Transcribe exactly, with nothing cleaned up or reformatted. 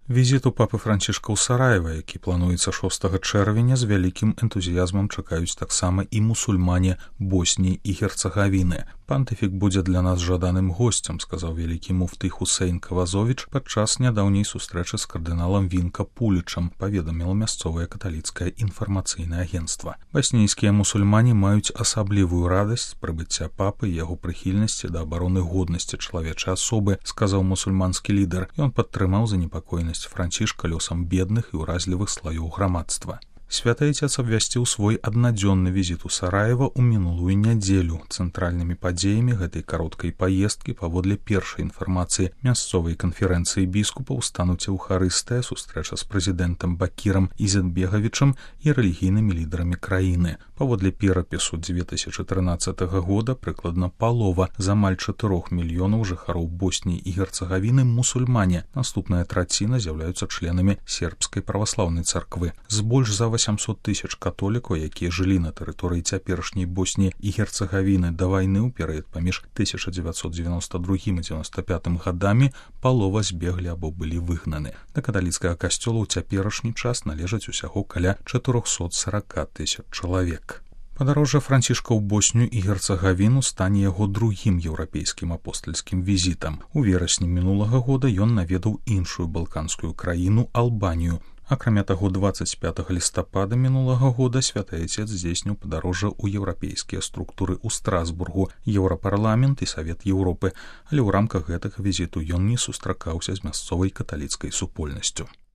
Візіту папы Францішка ў Сараева, які плануецца шостага чэрвеня, з вялікім энтузіязмам чакаюць таксама і мусульмане Босніі і Герцагавіны. Пантыфік будзе для нас жаданым госцем, сказаў вялікі муфты Хусейн Кавазовіч падчас нядаўняй сустрэчы з кардыналам Вінка Пулічам, паведаміла мясцовае каталіцкае інфармацыйнае агенцтва. Баснійскія мусульмане маюць асаблівую радасць прыбыцця папы і яго прыхільнасці да абароны годнасці чалавечай асобы, сказаў мусульманскі лідар. Ён падтрымаў занепакоенасць Францішка лёсам бедных і ўразлівых слаёў грамадства. Святы Айцец абвясціў свой аднадзённы візіт у Сараева ў мінулую нядзелю. Цэнтральнымі падзеямі гэтай кароткай паездкі, паводле першай інфармацыі мясцовай канферэнцыі біскупаў, стануць эўхарыстыя, сустрэча з прэзідэнтам Бакірам Ізетбегавічам і рэлігійнымі лідарамі краіны. Паводле перапісу дзве тысячы трынаццатага года прыкладна палова з амаль чатырох мільёнаў жыхароў Босніі і Герцагавіны мусульмане. Наступная траціна з'яўляюцца членамі сербскай праваслаўнай царквы. З больш за восемьсот тысяч католікаў, якія жылі на тэрыторыі цяперашняй Босніі і Герцагавіны да вайны ў перыяд паміж тысяча дзевяцьсот дзевяноста другім і дзевяноста пятым гадамі, палова збеглі або былі выгнаны. Да каталіцкага касцёла ў цяперашні час належаць усяго каля чатырохсот сорок тысяч чалавек. Падарожжа Францішка ў Боснію і Герцагавіну стане яго другім еўрапейскім апостальскім візітам. У верасні мінулага года ён наведаў іншую балканскую краіну Албанію. Акрамя таго, дваццаць пятага лістапада мінулага года Святы Айцец здзейсніў падарожжа ў еўрапейскія структуры ў Страсбургу, Еўрапарламент і Савет Еўропы, але ў рамках гэтага візіту ён не сустракаўся з мясцовай каталіцкай супольнасцю.